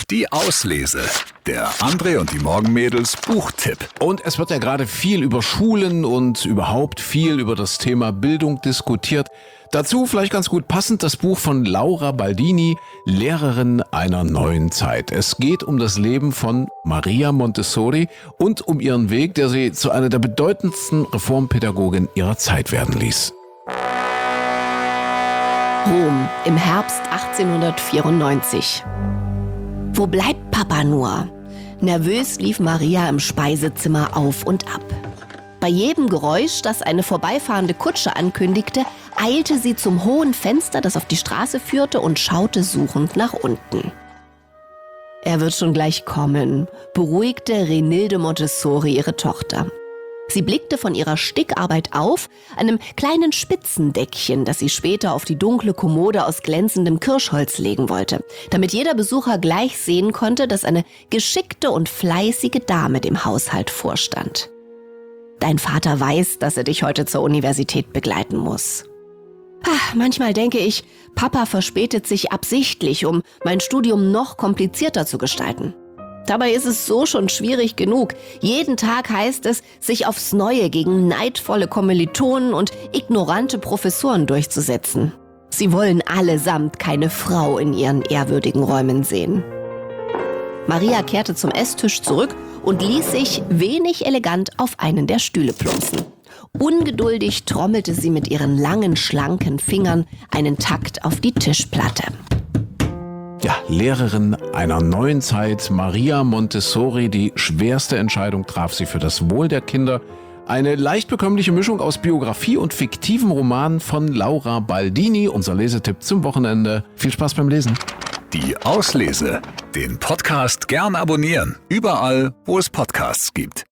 Die Auslese. Der André und die Morgenmädels Buchtipp. Und es wird ja gerade viel über Schulen und überhaupt viel über das Thema Bildung diskutiert. Dazu vielleicht ganz gut passend das Buch von Laura Baldini, Lehrerin einer neuen Zeit. Es geht um das Leben von Maria Montessori und um ihren Weg, der sie zu einer der bedeutendsten Reformpädagogen ihrer Zeit werden ließ. Rom im Herbst 1894. Wo bleibt Papa nur? Nervös lief Maria im Speisezimmer auf und ab. Bei jedem Geräusch, das eine vorbeifahrende Kutsche ankündigte, eilte sie zum hohen Fenster, das auf die Straße führte, und schaute suchend nach unten. Er wird schon gleich kommen, beruhigte Renilde Montessori ihre Tochter. Sie blickte von ihrer Stickarbeit auf, einem kleinen Spitzendeckchen, das sie später auf die dunkle Kommode aus glänzendem Kirschholz legen wollte, damit jeder Besucher gleich sehen konnte, dass eine geschickte und fleißige Dame dem Haushalt vorstand. Dein Vater weiß, dass er dich heute zur Universität begleiten muss. Manchmal denke ich, Papa verspätet sich absichtlich, um mein Studium noch komplizierter zu gestalten. Dabei ist es so schon schwierig genug. Jeden Tag heißt es, sich aufs Neue gegen neidvolle Kommilitonen und ignorante Professoren durchzusetzen. Sie wollen allesamt keine Frau in ihren ehrwürdigen Räumen sehen. Maria kehrte zum Esstisch zurück und ließ sich wenig elegant auf einen der Stühle plumpsen. Ungeduldig trommelte sie mit ihren langen, schlanken Fingern einen Takt auf die Tischplatte. Ja, Lehrerin einer neuen Zeit, Maria Montessori, die schwerste Entscheidung traf sie für das Wohl der Kinder. Eine leicht bekömmliche Mischung aus Biografie und fiktivem Roman von Laura Baldini, unser Lesetipp zum Wochenende. Viel Spaß beim Lesen. Die Auslese. Den Podcast gern abonnieren. Überall, wo es Podcasts gibt.